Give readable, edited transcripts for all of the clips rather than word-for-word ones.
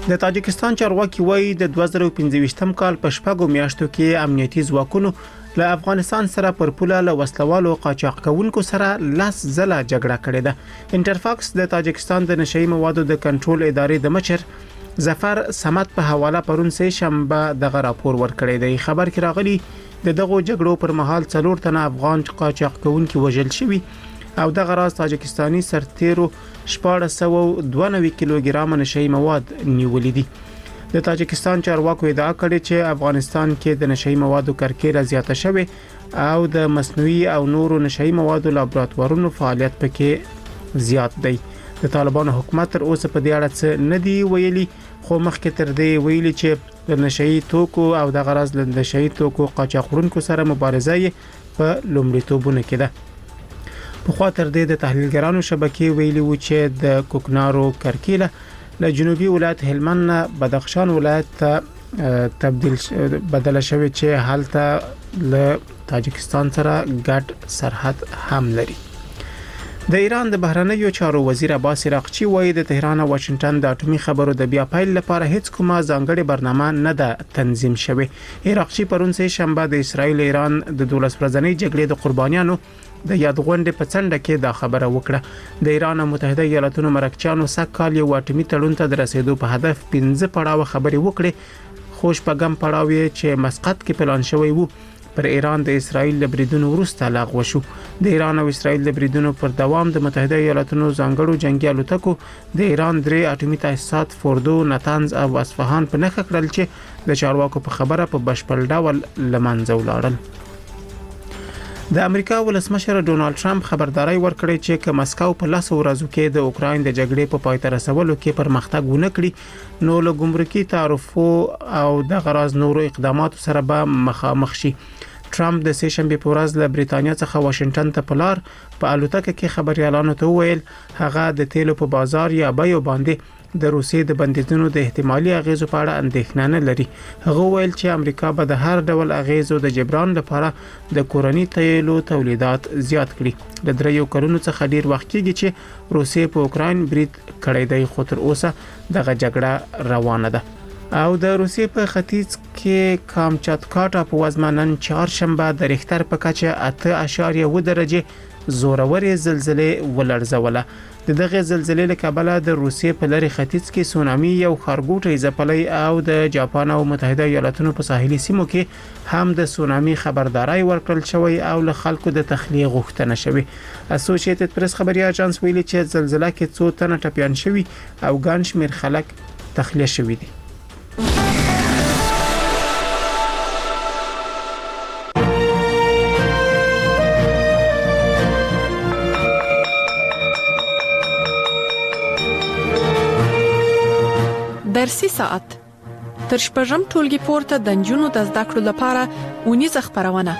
د تاجکستان چارواکي وایي د 2015م کال په شپږو میاشتو کې امنیتي ځواکونو له افغانستان سره پر پوله له وسلوالو قاچاق کوونکو سره لاس زله جګړه کړې ده. انټرفاکس د تاجکستان د نشئی موادو د کنټرول ادارې د مشر ظفر سمت په حواله پرون سه شنبه دغه راپور ورکړی دی. خبر کې راغلی د دغه جګړو پر مهال 4 تنه افغان قاچاق کوونکي وژل شوي او دغه راز تاجکستاني سرتیرو 1492 کیلوګرام نشئی مواد نیولې دي. د تاجکستان چارواکو ادعا کړې چې افغانستان کې د نشئی موادو کرکیله زیاته شوه او د مصنوعي او نورو نشئی موادو لابراتوارونو فعالیت پکې زیات دی. د طالبانو حکومت تر اوسه په دې اړه څه نه دی ویلي، خو مخکې تر دې ویلي چې د نشئی توکو او د غرض له نشئی توکو قاچاقونکو سره مبارزه په لومړیتوبونه کې ده. په خوا تر دې د تحلیلګرانو شبکې ویلي و چې د کوکنارو کرکیله له جنوبي ولایت هلمند نه بدخشان ولایت ته بدله شوې چې حالته له تاجکستان سره ګډ سرحد هم لري. د ایران د بهرنیو چارو وزیر عباس عراقچی وایي د تهران او واشنگټن د اټومي خبرو د بیا پیل لپاره هیڅ کومه ځانګړې برنامه نه ده تنظیم شوې. عراقچی پرون سه شنبه د اسرایل ایران د 12 ورځنۍ جګړې د قربانیانو د یادغونډې په څنډه کې دا خبره وکړه. د ایران او متحده ایالاتونو مرکچیانو سکهال یو اټومي تړون ته د رسیدو په هدف 15 پړاو خبرې وکړې، خو شپږم پړاو چې مسقط کې پلان شوی وو پر ایران د اسرایل له بریدونو وروسته لغوه شو. د ایران او اسرایل د بریدونو پر دوام د متحده ایالاتونو ځانګړو جنگي الوتکو د ایران 3 اټومي تاسیسات فوردو، نتنز او اصفهان په نخښه کړل چې د چارواکو په خبره په بشپړ ډول لمنځه ولاړل. د امریکا ولسمشر ډونالد ټرمپ خبرداري ورکړې چې که مسکو په 10 ورځو کې د اوکراین د جګړې په پای ته رسولو کې پرمختګ ونه کړي نو له ګمرکي تعرفو او د غراض نورو اقداماتو سره به مخامخ شي. ټرمپ د سه شنبه په ورځ له بریتانیا څخه واشنگټن ته په لار په الوتکه کې خبريالانو ته وویل هغه د تیلو په بازار یا بیو باندې د روسیې د بندیدونو د احتمالي اغیزو په اړه اندېښنه نه لري. هغه ویل چې امریکا به د هر ډول اغیزو د جبران لپاره د کورنۍ تیلو تولیدات زیات کړي. د 3 کلونو څخه ډیر وخت کېږي چې روسیې په اوکراین برید کړی دی، خو تر اوسه دغه جګړه روانه ده. او د روسیې په ختیځ کې کامچاتکا ټاپووزمه نن چهارشنبه د ریختر په کچه 8.2 درجه زورورې زلزلې ولړزوله. دغه زلزلې له کبله د روسیې په لری ختیځ کې سونامي یو خارګوټي ځپلې او د جاپان او متحده ایالاتونو په ساحلي سیمو کې هم د سونامي خبرداري ورکړل شوی او له خلکو د تخلیه غوښتنه شوی. اسوسییټډ پریس خبري اژانس ویلي چې زلزلہ کې 2 تنه ټپيان شوی او ګڼ شمېر خلک تخلیه شوی دي. درسي ساعت تر شپږم ټولګي پورته د نجونو د زده کړو لپاره ونیزه خبرونه.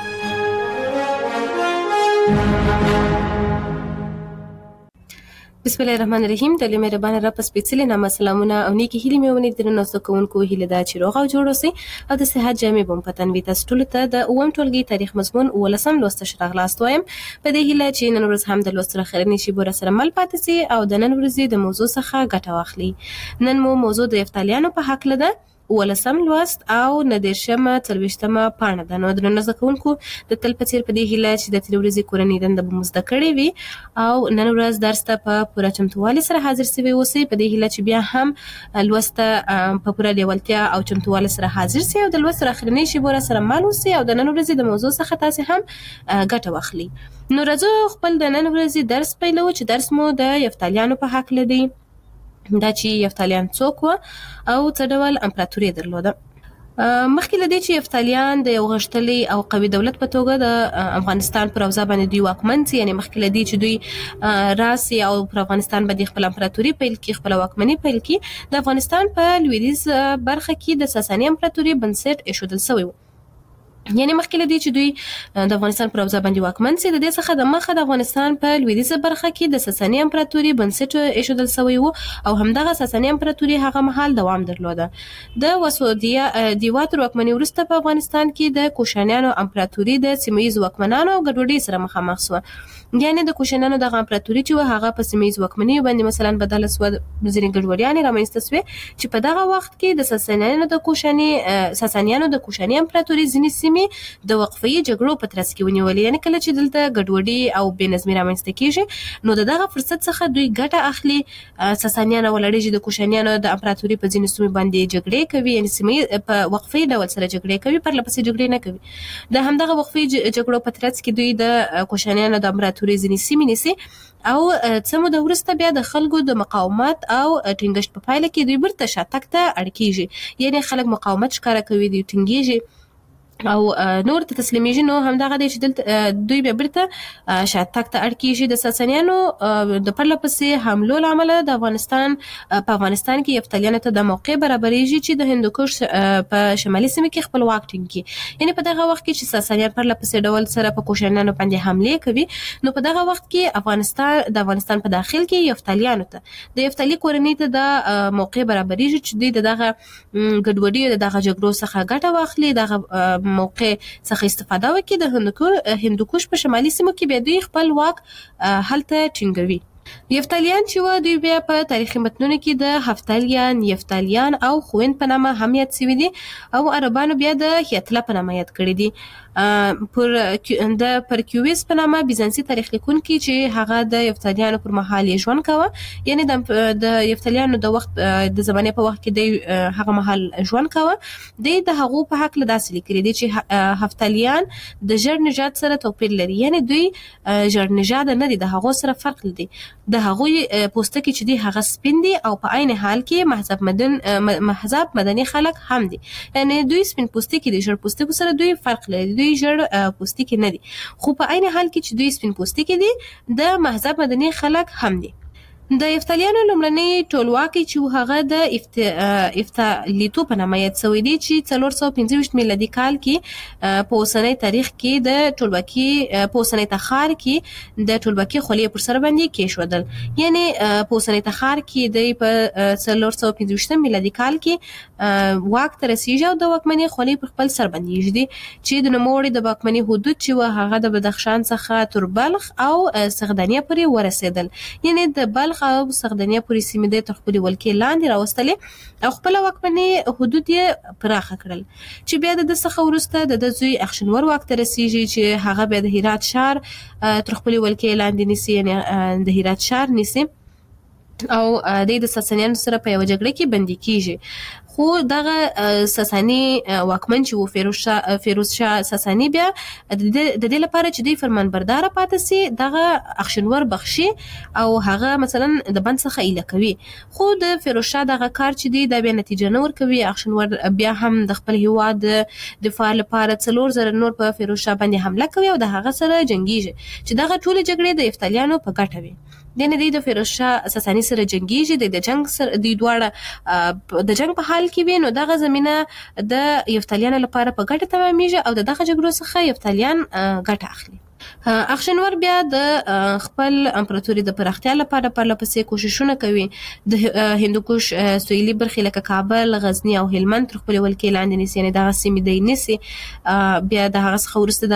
بسم الله الرحمن الرحیم. د مهربان رب سپیڅلي نامه سلامونه او نیکی هیلې مې ونې درنو سکونکو هیله دا چې روغ او جوړ اوسئ او د صحت جامې بم پتن وي. تاسو ټول ته د اوم ټولګي تاریخ مضمون ولسم لوست شراغلاست وایم په دې هیله چې نن ورځ هم د لوست سره خیرنی شي بور سره مل پاتې سي او د نن ورځې د موضوع څخه ګټه واخلي. نن مو موضوع د یفتالیانو په حق لده ولسم لوست او ندیشمه تلويشتمه پاڼه ده. نو د نن ځکونکو د تل په څیر په دې هیله چې د تلوريزي کورنۍ دنده به مزده کړې وي او نن ورځ درس ته په پوره چمتووالي سره حاضر سوي اوسئ. په دې هیله چې بیا هم لوست په پوره لیوالتیا او چمتووالي سره حاضر سي او د لوست سره اخرنی شی بور سره مال اوسئ او د نن ورځې د موضوع څخه تاسو هم ګټه واخلي. نو راځو خپل د نن ورځې درس پیلو چې درس مو د یفتالیانو په حق لدی. دا چې یفتالیان څوک و او څه ډول امپراتوري درلوده. مخکې له دې چې یفتالیان د یو غښتلي او قوي دولت په توګه د افغانستان پر اوضاع باندې دوی واکمن سي، یعنی مخکې له دې چې دوی راسي او پر افغانستان باندې خپل امپراتوري پیل کړي، خپل واکمني پیل کړي، د افغانستان په لویدیځ برخه کې د ساساني امپراتوري بنسټ ایښودل شوی و. یعنی مخکې له دې چې دوی د افغانستان پر اوضاع باندې واکمن سي، د دې څخه د مخه د افغانستان په لویدیځه برخه کې د ساساني امپراتوري بنسټ ایښودل شوی و او همدغه ساساني امپراتوري هغه مهال دوام درلوده. د وسودیا دیوات واکمنۍ وروسته په افغانستان کې د کوشانیانو امپراتوري د سیمه‌ییز واکمنانو ګډوډۍ سره مخامخ شوه. یعنی د کوشانیانو دغه امپراتوري چې هغه په سیمه‌ییز واکمنۍ باندې مثلا بدله شوه، ځینې ګډوډیانې رامنځته شوې چې په دغه وخت کې د ساسانیانو د کوشاني امپراتوري ځینې سیمې د وقفه‌یي جګړو په ترڅ کې ونیولې. یعنی کله چې دلته ګډوډي او بې نظمي رامنځته کیږي نو دغه فرصت څخه دوی ګټه اخلي. ساسانیان ولړي د کوشانیانو د امپراتوري په ځینې سیمو باندې جګړې کوي، یعنی سیمې په وقفه‌یي ډول سره جګړې کوي، پر لپسې جګړې نه کوي. د همدغه وقفه‌یي جګړو په ترڅ کې دوی د کوشانیانو د امپراتوري ځینې سیمې نیسي او څه موده وروسته بیا د خلکو د مقاومت او ټینګښت په پایله کې دوی بیرته شاتګ ته اړ کیږي. یعنی خلک مقاومت ښکاره کوي، دوی ټینګیږي او نور ته تسلیمیږي. نو همدغه دی چې دلته دوی بیا بیرته شاتګ ته اړ کیږي. د ساسانیانو د پرله پسې حملو له امله د افغانستان کې یفتلیانو ته د موقع برابرېږي چې د هندوکش په شمالي سیمه کې خپل واک ټینګ کړي. یعنی په دغه وخت کې چې ساسانیان پرله پسې ډول سره په کوشانیانو باندې حمله کوي، نو په دغه وخت کې د افغانستان په داخل کې یفتلیانو ته د یفتلی کورنۍ ته د موقع برابرېږي چې دوی دغه ګډوډي او دغه جګړو څخه ګټه واخلي، دغه موقع څخه استفاده وکړي. د هندوکش په شمالي سیمو کې به دوی خپل واک هلته ټینګوي. یفتلیان چې و دوی بیا په تاریخي متنونو کې د هفتلیان، یفتلیان او خوین په نامه هم یاد شوي دي او عربانو بیا د هیتله په نامه یاد کړي دي. د پرکیویس په نامه بیزانسي تاریخ لیکونکي چې هغه د یفتلیانو پر مهال یې ژوند کاوه، یعنی د یفتلیانو د وخت د زمانې په وخت کې د هغه مهال ژوند کاوه، د هغو په حق له داسې لیکلي دي چې هفتلیان د ژړ نژاد سره توپیر لري. یعنی دوی ژړ نژاد نه دي، د هغو سره فرق لري. د هغوی پوستکي چې دي هغه سپین دي او په عین حال کې محضب مدني خلک هم دي. یعنی دوی سپین پوستکي دي، ژړ پوستکو سره دوی فرق لري. دوی ژړ پوستکي نه دي، خو په عین حال کې چې دوی سپین پوستکي دي د محضب مدني خلک هم دي. د یفتلیانو لومړنی ټولواکي چې هغه د افتالیتو په نامه یاد شوی دی چې 425 میلادي کال کې په اوسنۍ تاریخ کې د ټولواکي په اوسنۍ تخار کې د ټولواکي خولې پر سر باندې کېښودل. یعنی په اوسنۍ تخار کې د په 425 میلادي کال کې واک ته رسیږي او د واکمنۍ خولې پر خپل سر باندې یږدي چې د نوموړي د واکمنۍ حدود چې هغه د بدخشان څخه تر بلخ او سغدانیه پورې ورسېدل. یعنی د بلخ او سغدانیه پورې سیمې د تر خپلې ولکې لاندې راوستلې او خپل واکمنۍ حدود یې پراخه کړل. چې بیا د څخه وروسته د زوی اخشنور واک ته رسیږي چې هغه بیا د هرات ښار تر خپلې ولکې لاندې نیسي، یعنی د هرات ښار نیسي او د ساسانیانو سره په یوه جګړه کې بندي کیږي. خو دغه ساساني واکمن چې و فیروز شاه ساساني بیا د دې لپاره چې دوی فرمانبردار پاتې سي دغه اخشنور بخشي او هغه مثلا د بند څخه ایله کوي. خو د فیروز شاه دغه کار چې دی دا بیا نتیجه نه ورکوي. اخشنور بیا هم د خپل هیواد د دفاع لپاره 4000 نور په فیروز شاه باندې حمله کوي او د هغه سره جنگیږي چې دغه ټول جګړې د یفتلیانو په ګټه وي. د فیروز شاه ساساني سره جنگیږي، د جنگ سره د دواړه د جنگ په حال کې وي، نو دغه زمينه د یفتلیانو لپاره په ګټه تمامېږي او دغه جګړو څخه یفتلیان ګټه اخلي. اخشنور بیا د خپل امپراتوري د پراختیا لپاره پرلپسې کوششونه کوي. د هندوکش سویلي برخې لکه کابل، غزنی او هلمند تر خپلې ولکې لاندې نیسي، یعنې دغه سیمې دی نیسي. بیا د هغه څخه وروسته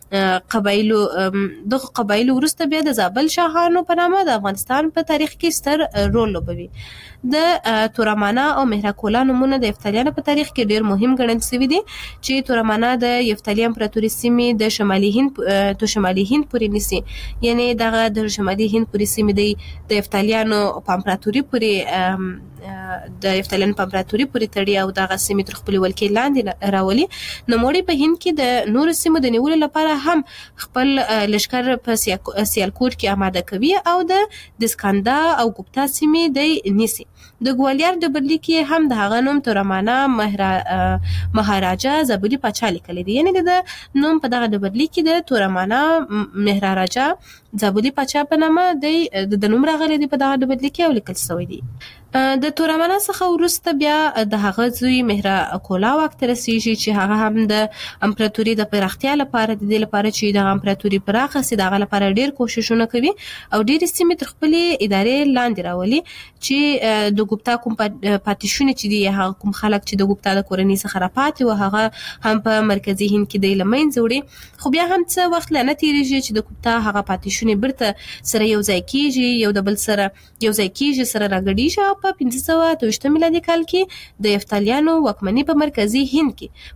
دغه قبایلو وروسته بیا د زابل شاهانو په نامه د افغانستان په تاریخ کې ستر رول لوبوي. د تورمانا او مهراکولا نومونه د یفتلیانو په تاریخ کې ډیر مهم ګڼل شوي دي چې تورمانا د یفتلی امپراتوري سیمې د شمالي هند پورې نیسي. یعنی دغه د شمالي هند پورې سیمې د یفتلیانو په امپراتوري پورې تړي او دغه سیمې تر خپلې ولکې لاندې راولي. نوموړي په هند کې د نورو سیمو د نیولو لپاره هم خپل لشکر په سیالکوټ کې آماده کوي او د دسکاندا او ګوپتا سیمې د نیسي. د ګوالیار ډبرلیک کې هم د هغه نوم تورمانا مهاراجا زابلي پاچا لیکلی دی. یعنی د نوم په دغه ډبرلیک کې د تورمانا مهاراجا زابلي پاچا په نامه د نوم راغلی دی په دغه ډبرلیک کې او لیکل شوی دی. د تورمنه څخه وروسته بیا د هغه زوی مهرا کولا واک ته رسیږي چې هغه هم د امپراتوري د پراختیا لپاره د دې لپاره چې د امپراتوري پراخه سي دغه لپاره ډیر کوششونه کوي او ډیر سیمې تر خپل ادارې لاندې راولي چې د ګوپتا کوم پاتیشونه چې دی هغه کوم خلک چې د ګوپتا د کورنۍ څخه راپاتې او هغه هم په مرکزی هند کې د لمن زوړي خو بیا هم څه وخت لنه تیریږي چې د ګوپتا هغه پاتیشونه برته سره یو ځای کیږي یو د بل سره یو ځای کیږي سره راګډیږي په 1523 میلادي کال کې د یفتالیانو واکمنۍ په مرکزی هند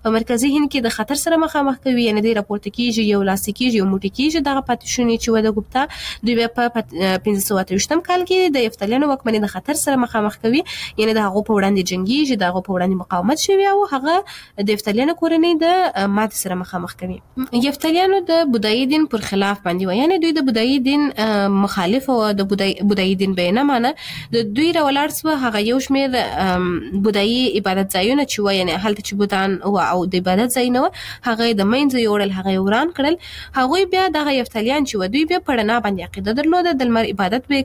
کې د خطر سره مخامخ کوي یعنی د راپورته کیږي یو لاس کیږي یو موټی کیږي دغه پاتیشونی چې و د ګوپتا دوی په 1523 کال کې د یفتالیانو واکمنۍ د خطر سره مخامخ کوي یعنی د هغه په وړاندې جنگي د هغه په وړاندې مقاومت شوی او هغه د یفتالیانو کورنۍ د مات سره مخامخ کوي یفتالیانو د بودایی دین پر خلاف باندې و یعنی دوی د بودایی دین مخالف او د بودایی دین به نه مانه د دوی راولار سو هغه یو شمیر بودایی عبادت ځایونه چې و یعنی هلته چې بودان او د عبادت ځای نه هغه د مینځ یوړل هغه وران کړل هغه بیا د یفتالیان چې و دوی بیا پړنا باندې عقیده درلوده د لمر عبادت به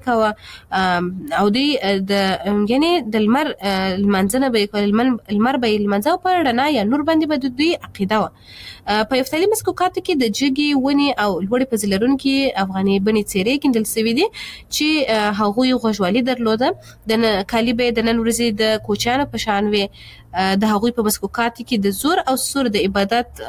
کوه او دوی د یعنی د لمر منځنه به کول لمر به منځو پړنا یا نور باندې به دوی عقیده و په یفتالی مسکوکات کې د جګي ونی او لوړې پزلرون کې افغاني بني څیرې کېندل سوي دي چې هغه غوښوالي درلوده د کالی به د نن ورځې د کوچانو په شان وي د هغوی په مسکوکات کې د زور او سور د عبادت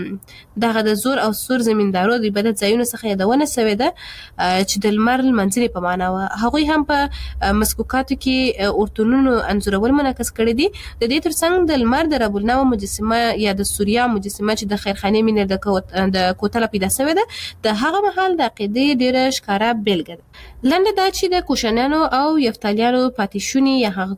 دغه د زور او سور زمیندارو د عبادت ځایونو څخه یادونه شوې ده چې د لمر منځري په معنا و هغوی هم په مسکوکات کې اورتونونو انځورول منعکس کړي دي د دې ترڅنګ د لمر د رب النوم مجسمه یا د سوریا مجسمه چې د خیرخانه مینر د کوتله پیدا شوې ده د هغه محل د عقیدې ډیره ښکارا بیلګه ده لنډه دا چې د کوشانیانو او یفتالیانو پاتیشونی یا هغه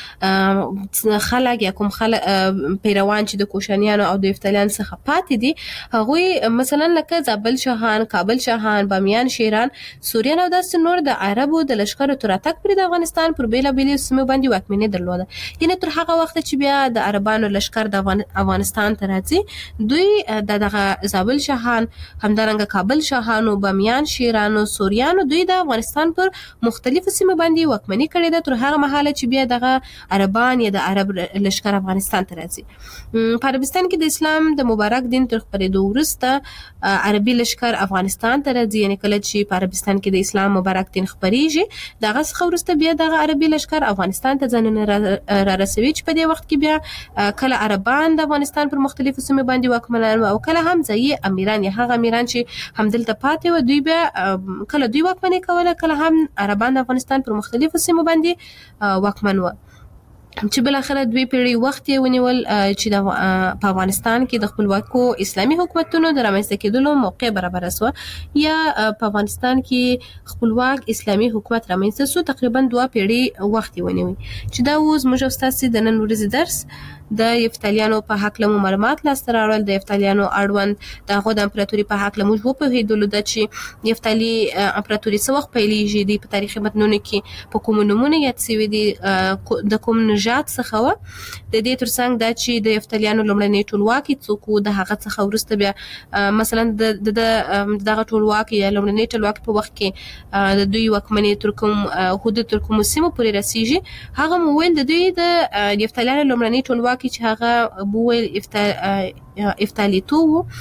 کوم خلک یا کوم پیروان چې د کوشانیانو او د یفتالیان څخه پاتې دي هغوی مثلا لکه زابل شاهان کابل شاهان بامیان شیران سوریان او داسې نور د عربو د لشکرو تر اتک پر د افغانستان پر بیلابیلو سیمو باندې واکمني درلوده یعنی تر هغه وخت چې بیا د عربانو لشکر د افغانستان ته راځي دوی دغه زابل شاهان همدارنګه کابل شاهانو بامیان شیرانو سوریانو دوی د افغانستان پر مختلفو سیمو باندې واکمني کړې ده تر هغه مهاله چې بیا دغه عربان یا د عرب لشکر افغانستان ته راځي په عربستان کې د اسلام د مبارک دین تر خپرېدو وروسته عربي لشکر افغانستان ته راځي یعنی کله چې په عربستان کې د اسلام مبارک دین خپرېږي دغه څخه وروسته بیا دغه عربي لشکر افغانستان ته ځانونه را رسوي چې په دې وخت کې بیا کله عربان د افغانستان پر مختلفو سیمو باندې واکمنان او کله هم ځایي امیران یا هغه امیران چې همدلته پاتې و دوی بیا کله دوی واکمني کوله کله هم عربان د افغانستان پر مختلفو سیمو باندې واکمن و چې بل اخر دوی پیړۍ وخت یې ونیول چې په افغانستان کې د خپلواکو اسلامي حکومتونو د رامنځته کېدلو موقع برابر شو یا په افغانستان کې خپلواک اسلامي حکومت رامنځته شو تقریبا 2 پیړۍ وخت یې ونیوي چې دا اوس موږ استاد د نن ورځې درس د یفتالیانو په حق له معلومات لاسته راوړل د یفتالیانو اړوند د هغو د امپراتوري په حق له موږ وپوهېدلو د چې یفتالي امپراتوري څه وخت پیلېږي د په تاریخي متنونو کې په کومو نومونو یاد شوي دي د کوم نژاد څخه و د دې ترڅنګ دا چې د یفتالیانو لومړنی ټولواکي څوک و د هغه څخه وروسته بیا مثلا د دغه ټولواکي یا لومړنی ټولواکي په وخت کې د دوی واکمني تر کوم حدود تر کوم سیمو پورې رسیږي هغه مو ویل د دوی د یفتالیانو لومړنی ټولواکي چې هغه بوویل افتالیتو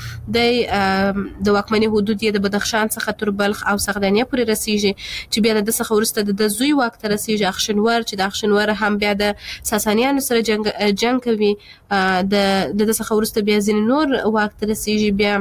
د واکمنۍ حدود یې د بدخشان څخه تر بلخ او سغدانیه پورې رسیږي چې بیا د څخه وروسته د زوی واک ته رسیږي اخشنور چې د اخشنور هم بیا د ساسانیانو سره جنگ کوي د څخه وروسته بیا ځینې نور واک ته رسیږي بیا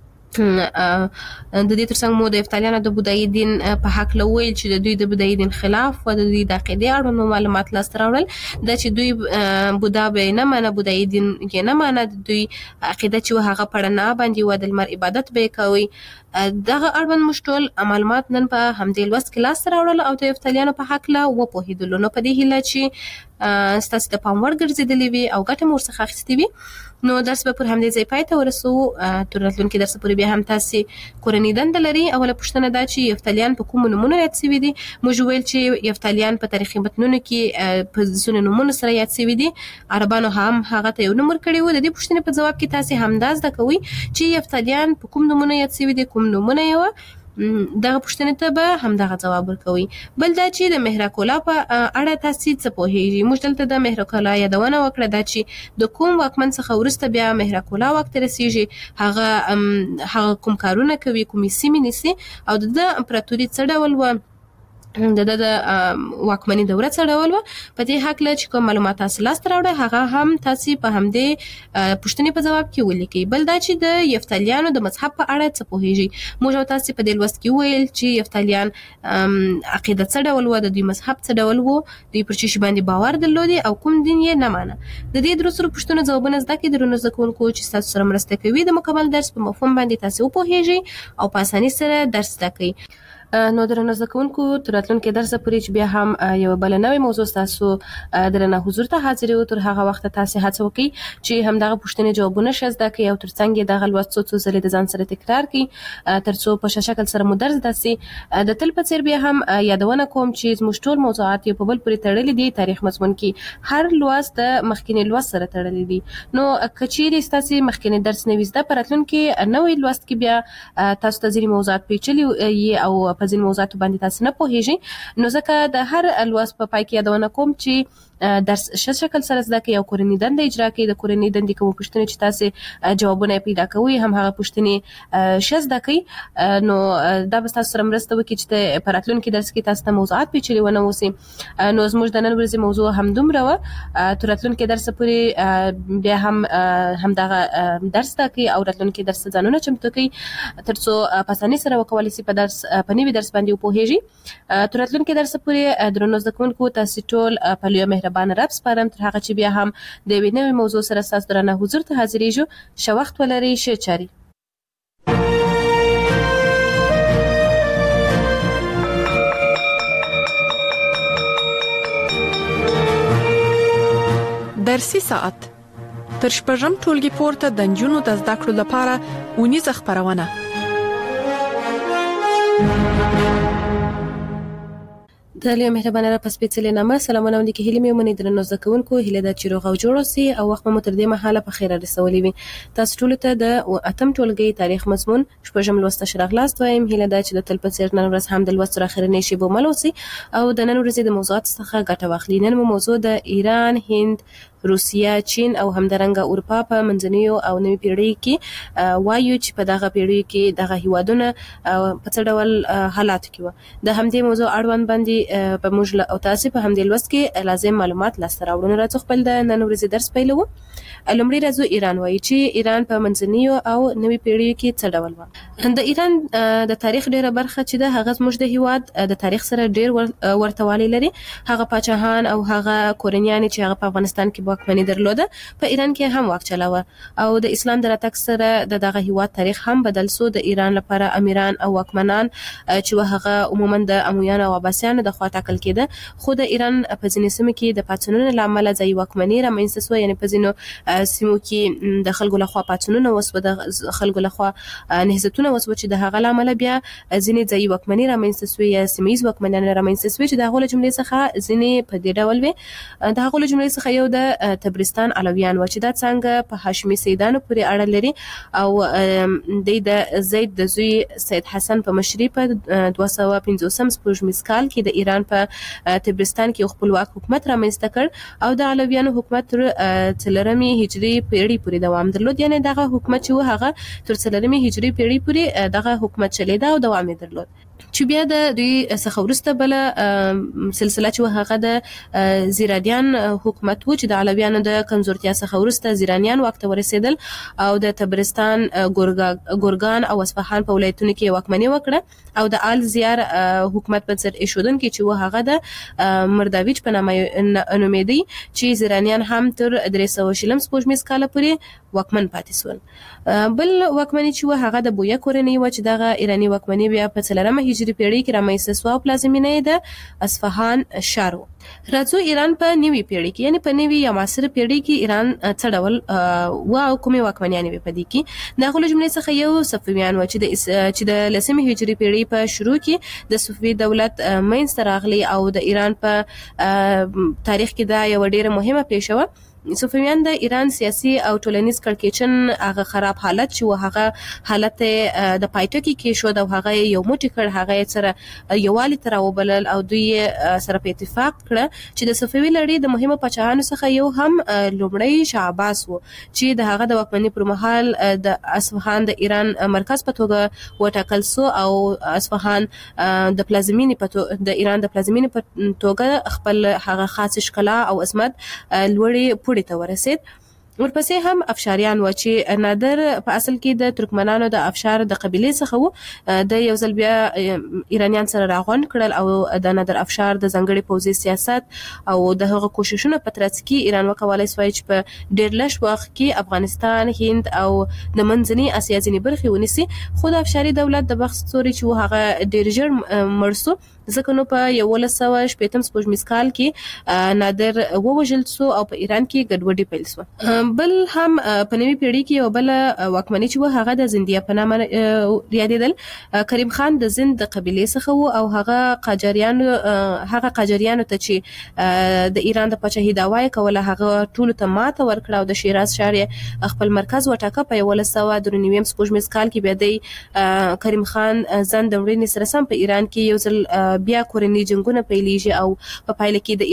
د دې ترڅنګ مو د یفتالیانو د بودایی دین په حق له ویل چې د دوی د بودایی دین خلاف و د دوی د عقیدې اړوند معلومات لاسته راوړل دا چې دوی بودا به نه مانه بودایی دین کې نه مانه دوی عقیده چې هغه پړنا باندې و د لمر عبادت به کوي دغه اړوند مشټول معلومات نن په همدې لوست کې لاسته راوړل او د یفتالیانو په حق له وپوهېدلو نو په دې هیله چې ستاسو د پام وړ ګرځېدلې وي او ګټه مو ورڅخه اخیستې وي نو درس به پر همدې ځای پای ته ورسو تر راتلونکي درس پورې بیا هم تاسو کورنۍ دنده لري اوله پوښتنه دا چې یفتالیان په کومو نومونو یاد شوي دي موږ ویل چې یفتالیان په تاریخي متنونو کې په ځینو نومونو سره یاد شوي دي عربانو هم هغه ته یو نوم ورکړی و د دې پوښتنې په ځواب کې تاسو همدا زده کوئ چې یفتالیان په کوم نومونو یاد شوي دي کوم نومونه یې دغه پوښتنې ته به همدغه ځواب ورکوي. بل دا چې د مهرکولا په اړه تاسو څه پوهیږئ؟ موږ دلته د مهرکولا یادونه وکړه دا چې د کوم واکمن څخه وروسته بیا مهرکولا واک ته رسیږي، هغه کوم کارونه کوي، کومې سیمې نیسي او د امپراتوري څه ډول و، د واکمني دوره څه ډول و. په دې حق له چې کوم معلومات تاسو لاسته راوړئ هغه هم تاسو په همدې پوښتنې په جواب کې ولیکئ. بل دا چې د یفتالیانو د مذهب په اړه څه پوهیږئ؟ موږ تاسو په دې لوست کې ویل چې یفتالیان عقیده څه ډول و، د دوی مذهب څه ډول و، دوی پر چی باندې باور درلودي او کوم دین یې نه مانه. د دې درسره پوښتنو ځوابونه زده کړئ. درنو زده کوونکو چې تاسو سره مرسته کوي د مکمل درس په مفهوم باندې تاسو وپوهیږئ او په اسانۍ سره درس زده کړئ. نو درنو زده کوونکو تر راتلونکي درسه پورې چې بیا هم یو بل نوې موضوع تاسو درنه حضور ته حاضر یو، تر هغه وخت تاسو هڅه وکړئ چې همدغه پوښتنې جوابونه شزده کړئ او ترڅنګ دغه لوست څو ځلې د ځان سره تکرار کړئ ترڅو په شکل سره مو درس داسي د تل په څیر بیا هم یادونه کوم چې زموږ ټول موضوعات یو په بل پورې تړلي دي. تاریخ مضمون کې هر لوست د مخکینی لوست سره تړلي دي. نو کچيري تاسو مخکینی درس نه وزده پراتلونکي نوې لوست کې بیا تاسو ته ځینې موضوعات پیچلي او په ځینې موضوعاتو باندې تاسو نه پوهیږئ، نو ځکه د هر لوست په پای کې یادونه کوم چې درس شکل سره زده کړئ او کورنۍ دنده اجرا کړئ. د کورنۍ دندې کوم پوښتنې چې تاسو جوابونه پیدا کوئ هم هغه پوښتنې شزده کړئ. نو دا به تاسو سره مرسته وکړي چې د پراتلونکي درس کې تاسو ته موضوعات پیچلي ونه وسی. نو زموږ د نن ورځې موضوع هم دومره و. تر راتلونکي درس پورې بیا هم دغه درس زده کړئ او راتلونکي درس ځانونه چمتو کړئ ترڅو په اسانۍ سره وکولای شئ په نوي درس باندې وپوهیږئ. تر راتلونکي درس پورې درنو زده کوونکو تاسو ټول په لوی مهربان رب سپارم، تر هغه چې بیا هم د یوې نوې موضوع سره تاسو درنه حضور ته حاضرېږو. ښه وخت ولرئ، ښه چاري. درسي ساعت تر شپږم ټولګي پورته د نجونو د زده کړو لپاره اونیزه خپرونه. د لوی مهربانه را پس پیڅلې نامه سلامونه وندي کې هلي مې ومني درنو زده کوونکو، هیله ده چې روغ او جوړ اوسئ او وخت مو تر دې مهاله په خیر رسولي وي. تاسو ټول ته د اتم ټولګي تاریخ مضمون شپږم لوست شراغلاست وایم. هیله ده چې د تل په څیر نن ورځ هم د لوست تر اخرنۍ شی به مل اوسئ او د نن ورځې د موضوعات څخه ګټه واخلئ. نن مو موضوع د ایران، هند، روسیا، چین او همدارنګه اروپا په منځنیو او نوي پیړۍ کې وایو چې په دغه پیړۍ کې دغه هیوادونه په څه ډول حالات کې و. د همدې موضوع اړوند باندې په موږ او تاسو په همدې لوست کې لازم معلومات لاسته راوړو. راځو خپل د نن ورځې درس پیلوو. لومړی راځو ایران وایي چې ایران په منځنیو او نوي پیړۍ کې څه ډول و. د ایران د تاریخ ډیره برخه چې د هغه زموږ د هیواد د تاریخ سره ډیر ورتهوالی لري. هغه پاچاهان او هغه کورنیان چې هغه په افغانستان کې واکمني درلوده په ایران کې هم واک چلاوه او د اسلام د راتګ سره دغه هیواد تاریخ هم بدل سو. د ایران لپاره امیران او واکمنان چې هغه عموما د امویانو او عباسیانو د خوا ټاکل کېده، خو د ایران په ځینې سیمو کې د پاتونونو لامل ځای واکمني رامنځته شوه. یعنی په ځینو سیمو کې د خلکو لخوا پاتونونه وسو، د خلکو لخوا نهضتونه وسو چې د هغه لامل بیا ځینې ځای واکمني رامنځته شوه یا سیمایي واکمنان رامنځته شوه چې د هغه جملې څخه ځینې په دې ډول وي. د هغه جملې څخه یو د تبرستان علویان و چې دا څنګه په هاشمي سیدانو پورې اړه لري او د زید د زوی سید حسن په مشرۍ په 250 سپوږمیز کال کې د ایران په تبرستان کې خپلواک حکومت رامنځته کړ او د علویانو حکومت تر 4 هجري پیړۍ پورې دوام درلود. یعنی دغه حکومت چې هغه تر 4 هجري پیړۍ پورې دغه حکومت چلیدا او دوام درلود. چې بیا د دوی څخه ورسته بل سلسله چې هغه د زیرانیان حکومت و چې د علویانو د کمزورتیا څخه ورسته زیرانیان وخت ورسېدل او د تبرستان، ګورګان او اصفهان په ولایتونو کې واکمني وکړه او د آل زیار حکومت په سر ایښودونکي چې هغه د مرداویچ په نامه نومیدي چې زیرانیان هم تر 300 سپوږمیز کال پورې واکمن پاتې شول. بل واکمني چې هغه د بویا کورنۍ و چې دغه ایرانی واکمني بیا په 4 هجري پیړۍ کې رامنځته شوه او پلازمینه یې د اصفهان ښار و. راځو ایران په نوي پیړۍ کې یعنی په نوي یا معاصره پیړۍ کې ایران څه ډول او کومې واکمنیانې وې په دې کې. د هغو جملې څخه یو صفویان و چې د 10 هجري پیړۍ په شروع کې د صفوي دولت منځته راغلی او د ایران په تاریخ کې دا یو ډیره مهمه پیښه و. صفویان د ایران سیاسي او ټولنیز کړکېچن هغه خراب حالت چې هغه حالت د پایټکی کې شو د هغه یو موټی کړ هغه سره یوالي تر وبلل او دوی سره په اتفاق کړ چې د صفوي لړۍ د مهمه پاچاهانو څخه یو هم لومړی شاه عباس وو چې د هغه د واکمنۍ پر مهال د اصفهان د ایران مرکز په توګه وټاکل سو او اصفهان د پلازمینې د ایران د پلازمینې په توګه خپل هغه خاص ښکلا او عظمت لوړې پوړې ته ورسید. ورپسې هم افشاریان و چې نادر په اصل کې د ترکمنانو د افشار د قبيله څخه وو د یو ځل بیا ایرانیان سره راغونډ کړل او د نادر افشار د ځنګړي پوځي سیاست او د هغه کوششونو په ترڅ کې ایران وکولای شو چې په ډېر لږ وخت کې افغانستان، هند او د منځني اسیا ځینې برخې ونیسي. خو د افشاري دولت د بخت ستوري چې هغه ډېر ژر مړ سو ځکه نو په 1918 سپوږمیز کال کې نادر ووژل سو او په ایران کې ګډوډي پیل سو. بل هم په نوي پیړۍ کې یو بل واکمنۍ چې هغه د زندیه په نامه یادېدل. کریم خان د زند د قبيله څخه وو او هغه قاجاریانو ته چې د ایران د پاچاهۍ دعوا کوله هغه ټول ته ماته ورکړه او د شیراز ښار خپل مرکز وټاکه. په 1993 سپوږمیز کال کې بیا د کریم خان زند د وړاندې سره سم په ایران کې یو ځل بیا کورنۍ جنگونه پیلېږي او په پایله کې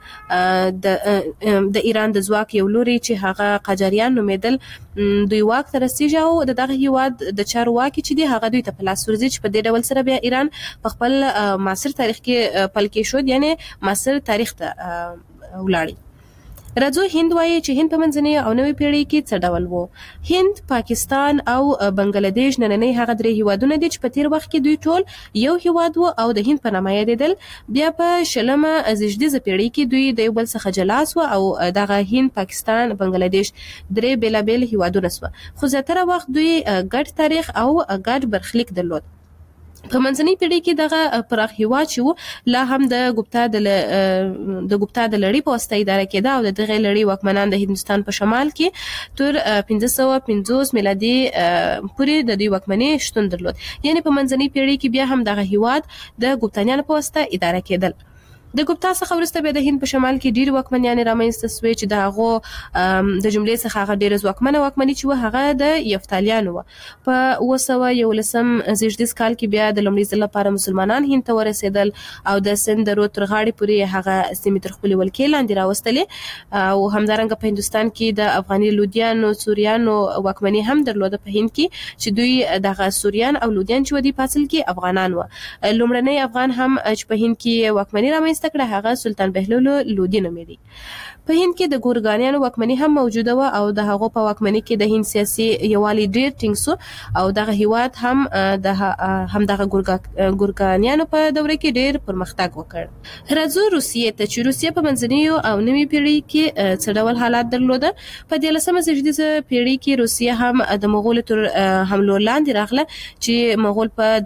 د ایران د ځواک یو لوري چې هغه قاجاریان نومېدل دوی واک ته رسیږي او دغه هیواد د چارواکي چې دی هغه دوی ته په لاس ورځي چې په دې ډول سره بیا ایران په خپل معاصر تاریخ کې پل کې شو، یعنی معاصر تاریخ ته ولاړی. راځو هند وایي چې هند په منځنۍ او نوې پیړۍ کې څه ډول وو. هند، پاکستان او بنگلاديش نننۍ هغه درې هیوادونه دي چې په تیر وخت کې دوی ټول یو هیواد وو او د هند په نامه یادېدل. بیا په شلمه زیږدیزه پیړۍ کې دوی د یو بل څخه جلا سو او دغه هند، پاکستان، بنگلاديش درې بیلابیل هیوادونه سو. خو زیاتره وخت دوی ګډ تاریخ او ګډ برخلیک درلود. په منځنۍ پیړۍ کې دغه پراخ هیواد چې لا هم د ګوپتا د لړۍ په واسطه اداره کېده او د دغه لړۍ واکمنان د هندوستان په شمال کې تر 1550 میلادي پورې د دوی واکمنۍ شتون درلود. یعنی په منځنۍ پیړۍ کې بیا هم دغه هیواد د ګوپتانیانو په واسطه اداره کېدل. د ګوپتا څخه وروسته بیا د هند په شمال کې ډیر واکمنیان رامنځته شوې چې د هغه د جملې څخه هغه ډیر ځواکمنه واکمني چې هغه د یفتالیانو و. په 1911 زیږدیز کال کې بیا د لومړي ځل لپاره مسلمانان هند ته ورسېدل او د سند د رود تر غاړې پورې هغه سیمې تر خپلې ولکې لاندې راوستلې او همدارنګه په هندوستان کې د افغاني لودیانو سوریانو واکمني هم درلوده په هند کې چې دوی دغه سوریان او لودیان چې ودی په اصل کې افغانان و. لومړنی افغان هم چې په هند کې واکمني رامنځته کړه هغه سلطان بهلول لودي نومېدی. په هند کې د ګورګانیانو واکمني هم موجوده و او د هغو په واکمني کې د هند سیاسي یوالي ډیر ټینګ سو او دغه هیواد هم دغه ګورګانیانو په دوره کې ډیر پرمختګ وکړ. راځو روسیې ته چې روسیه په منځنۍ او نوې پیړۍ کې څه ډول حالات درلوده. په 13مه زیږدیزه پیړۍ کې روسیه هم د مغولو تر حملو لاندې راغله چې مغول په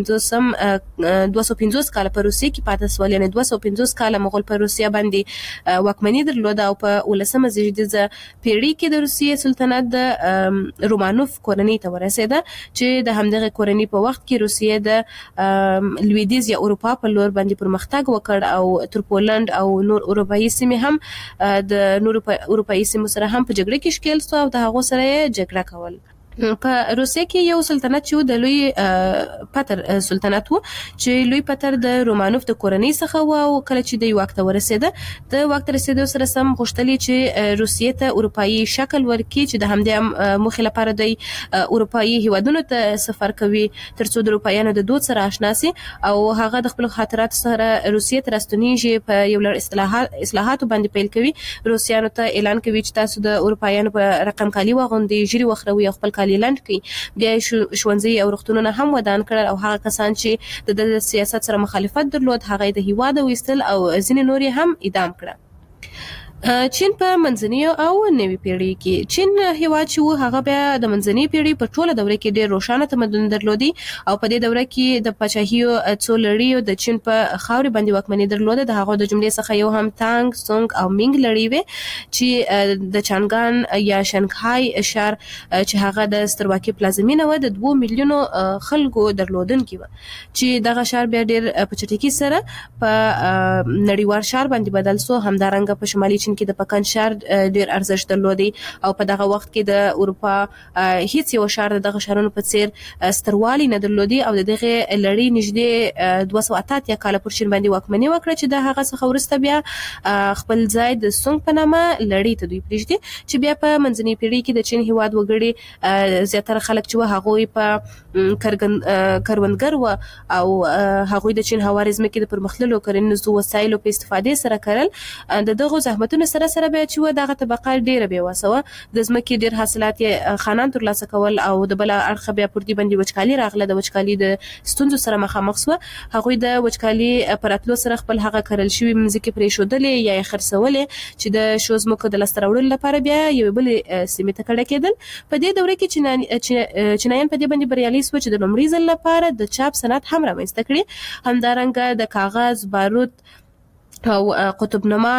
250 کال په روسیه کې پاتې سول، یعنی 250 کال مغول په روسیه باندې واکمني درلوده او په 19مه زیږدیزه پیړۍ کې د روسیې سلطنت د رومانوف کورنۍ ته ورسېده چې د همدغه کورنۍ په وخت کې روسیې د لویدیز یا اروپا په لور باندې پرمختګ وکړ او تر پولند او نور اروپایي سیمې هم د نور اروپایي سیمو سره هم په جګړه کې ښکېل سو او د هغو سره یې جګړه کول. په روسیه کې یو سلطنت چې د لوی پتر سلطنت وو چې لوی پتر د رومانوف د کورنۍ څخه و او کله چې د واک ته ورسېده د واک ته رسېدو سره سم غوښتلې چې روسیې ته اروپایي شکل ورکړي چې د همدې موخې لپاره د اروپایي هیوادونو ته سفر کوي ترڅو د اروپایانو د دود سره آشنا سي او هغه د خپل خاطرات سره روسیې ته راستنیږي. په یو لړ اصلاحاتو باندې پیل کوي، روسیانو ته اعلان کوي چې تاسو د اروپایانو په رقم کالي واغوندئ، ژیړي وخروي او خپل لاند کوي. بیا ښوونځي او روغتونونه هم ودان کړل او هغه کسان چې د سیاست سره مخالفت درلود هغه د هیواد ویستل او ځینې نور هم اعدام کړه. چین په منځنۍ او نوې پیړۍ کې چین هیواد چې هغه بیا د منځنۍ پیړۍ په ټوله دوره کې ډېر روښانه تمدن درلودي او په دې دوره کې د پاچاهیو څو لړۍ د چین په خاورې باندې واکمني درلوده. د هغو د جملې څخه یو هم تانګ، سونګ او مینګ لړۍ وې چې د چانګان یا شنګهای ښار چې هغه د سترواکي پلازمینه و د 2 میلیونو خلکو درلودونکي و چې دغه ښار بیا ډېر په چټکۍ سره په نړیوال ښار باندې بدل سو. همدارنګه په شمالي چین کې د پکن شهر ډیر ارزښت درلودي او په دغه وخت کې د اروپا هیڅ یو شهر دغه شهرونو په څیر ستروالی نه درلودي او دغه لړۍ نږدې 280 کال پر چین باندې واکمني وکړه چې د هغه څخه ورسته بیا خپل ځای د سونګ په نامه لړۍ ته دوی پریږدي چې بیا په منځنۍ پیړۍ کې د چین هیواد وګړي زیاتره خلک چې هغوی په کروندګر و او هغوی د چین هواري ځمکې د پرمختللو کرنیزو وسایلو په استفادې سره کړل د دغه زحمتونو سره بیا چې دغه طبقه ډیره بیا وسوه د ځمکې ډیر حاصلات خانان ترلاسه کول او د بل اړخ بیا پر دې باندې وچکالي راغله د وچکالي د ستونزو سره مخامخ شو هغوی د وچکالي پراتلو سره خپل هغه کرل شوی مځکې پرې شودلې یا خرڅولې چې د شوزمکو د لسترولو لپاره بیا یو بل سیمه ته کډه کېدل په دې دوره کې چینایان په دې باندې بریالي شو چې د لومړي ځل لپاره د چاپ صنعت هم رامنځته کړي همدارنګه د کاغذ بارود او قطبنما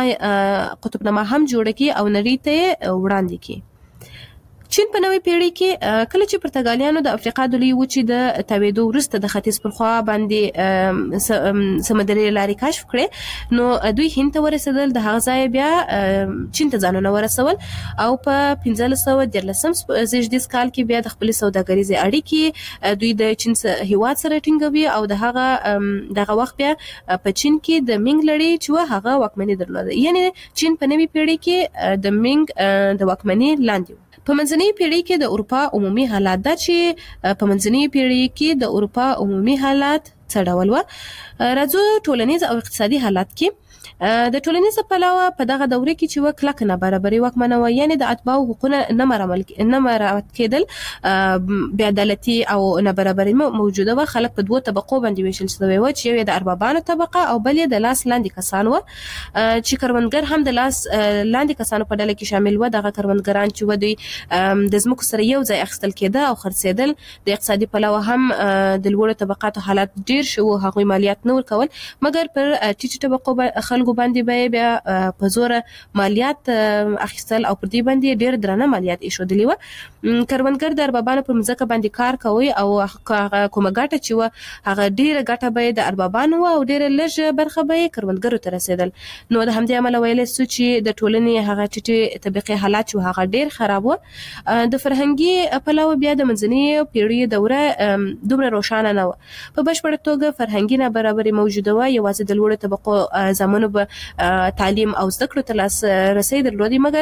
هم جوړ کړي او نړۍ ته وړاندې کړي چین په نوې پیړۍ کې کله چې پرتګالیانو د افریقا د لوی وچې د تاویدو وروسته د ختیځ پر خوا باندې سمندري لارې کشف کړې نو دوی هند ته ورسېدل د هغه ځای بیا چین ته ځانونه ورسول او په 1513 زیږدیز کال کې بیا د خپل سوداګریزې اړیکې دوی د چین هیواد سره ټینګوي او دغه وخت بیا په چین کې د مینګ لړۍ چې هغه واکمني درلوده یعنی چین په نوې پیړۍ کې د مینګ د واکمني لاندې په منځنۍ پیړۍ کې د اروپا عمومي حالات دا چې په منځنۍ پیړۍ کې د اروپا عمومي حالات څه ډول و راځو ټولنیز او اقتصادي حالات کې د ټولنیز پلوه په دغه دوره کې چې وکړه نابرابري واکمنه و یعنی د اتباعو حقوقونه نه مراعات کېدل بې عدالتي او نابرابري موجوده و خلک په دوه طبقو باندې ویشل شوی و چې یو د اربابانو طبقه او بل د لاس لاندې کسان و چې کروندګر هم د لاس لاندې کسانو په ډله کې شامل و دغه کروندګران چې و دوی د ځمکو سره یو ځای اخیستل کېده او خرڅېدل د اقتصادي پلوه هم د لوړو طبقاتو حالات ډیر شو هغوی مالیات نه ورکول مګر پر ټیټو طبقو خلکو باندې بیا په زور مالیات اخیستل او پر دې باندې ډیر درنه مالیات ایښودلې و کروندګر د اربابانو پر ځمکه باندې کار کوي او کومه ګټه چې و هغه ډیره ګټه به د اربابانو او ډیره لږ برخه به کروندګرو ته رسیدل نو د همدې عمل ویل سو چې د ټولنې هغه ټیټه طبقه حالات چې هغه ډیر خراب و د فرهنګي پلوه بیا د منځنۍ پیړۍ دوره دومره روښانه نه و په بشپړه توګه فرهنګي نابرابري موجوده و یوازې د لوړو طبقو زمونو تعلیم او زده کړو ته لاس رسید درلودي مګر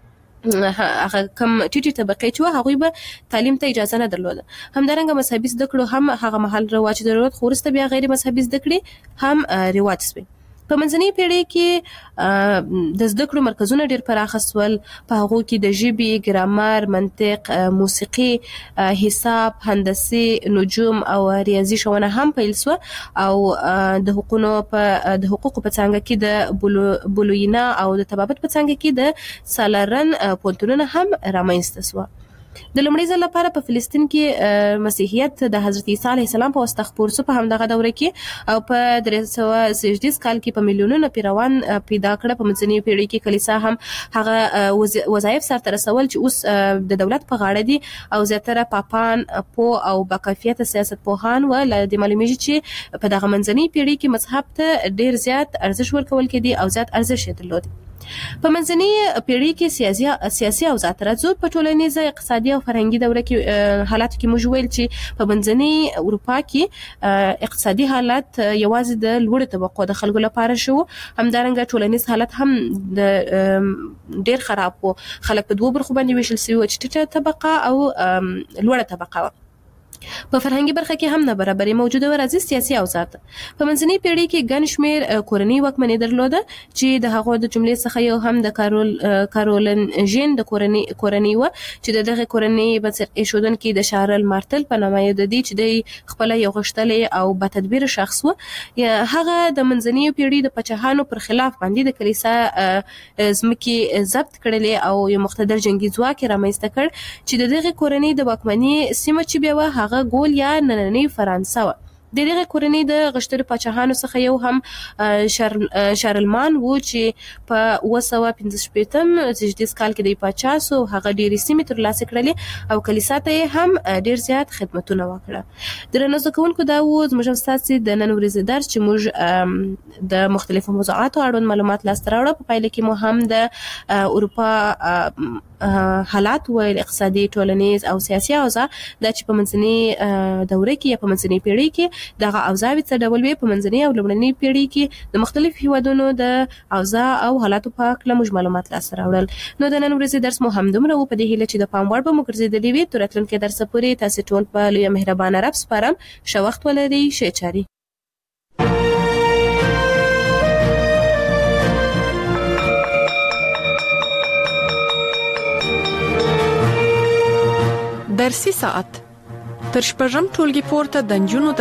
هغه کم ټیټي طبقه چې هغه به تعلیم ته اجازه نه درلوده همدارنګه مذهبي زده کړو هم هغه محل رواج درلود خو وروسته بیا غیر مذهبي زده کړې هم رواج شوه په منځنۍ پیړۍ کې د زده کړو مرکزونه ډیر پراخ شول په هغه کې د ژبې ګرامر منطق موسیقي حساب هندسي نجوم او ریاضي ښوونه هم پیل شو او د حقوقو په څنګه کې د بولوینا او د طبابت په څنګه کې د سالارن پونتونونه هم رامنځته شو د لومړي ځل لپاره په فلسطین کې مسیحیت د حضرت عیسی علیه السلام په واسطه خپور شو په همدغه دوره کې او په 330 کال کې په میلیونونو پیروان پیدا کړ په منځنۍ پیړۍ کې کلیسا هم هغه وظایف سره رسول چې اوس د دولت په غاړه دي او زیاتره پاپان او باکیفیت سیاست پوهان ول د معلومیږي چې په دغه منځنۍ پیړۍ کې مذهب ته ډیر زیات ارزښت ورکول کېدی او زیات ارزښت درلود په منځنۍ پیړۍ کې سیاسي اوضاع راځو په ټولنیزه اقتصادي او فرهنګي دوره کې حالات کې موږ ویل چې په منځنۍ اروپا کې اقتصادي حالات یوازې د لوړ طبقو د خلکو لپاره شو همدارنګه ټولنیز حالت هم د ډیر خراب وو خلک په دوه برخو باندې ویشل شوی چې ټیټه طبقه او لوړه طبقه په فرهنګي برخه کې هم نابرابري موجوده و راځي سیاسي اوضاع په منځنۍ پیړۍ کې ګڼ شمېر کورنۍ واکمني درلوده چې د هغو د جملې څخه یو هم د کارولن ژین د کورنۍ و چې دغه کورنۍ بنسټ ایښودونکي د شارل مارتل په نامه د دې چې د خپل یو غښتلې او با تدبیر شخص و هغه د منځنۍ پیړۍ د پاچاهانو پر خلاف باندې د کلیسا ځمکې ضبط کړلې او یو مقتدر جنگي ځواک رامنځته کړ چې دغه کورنۍ د واکمنۍ سیمه چې بیا هغه ګول یا نننۍ فرانسه و د دغه کورنۍ د غشتري پاچاهانو څخه یو هم شارلمان و چې په 215 کال کې د پاچا سو هغه ډېری سیمې تر لاسه کړلې او کلیسا ته هم ډېر زیات خدمتونه وکړه. درنو زده کوونکو دا و زموږ استاد د نن ورځې درس چې موږ د مختلفو موضوعاتو اړوند معلومات لاسته راوړو. په پایله کې مو هم د اروپا حالات او اقتصادي ټولنیز او سیاسي اوضاع د چې په منځنۍ دوره کې یا په منځنۍ پیړۍ کې دغه اوضاع څه ډول وي په منځنۍ او لومړنۍ پیړۍ کې د مختلف هیوادونو د اوضاع او حالاتو په اړه موږ معلومات لاسته راوړل. نو د نن ورځې درس مو هم دومره و په دې هیله چې د پام وړ به مو ګرځېدلی وي. تر راتلونکي درس پورې تاسو ټول په لوی مهربانه رب سپارم. ښه وخت ولرئ. ښه چاري. درسي ساعت تر شپږم ټولګي پورته د نجونو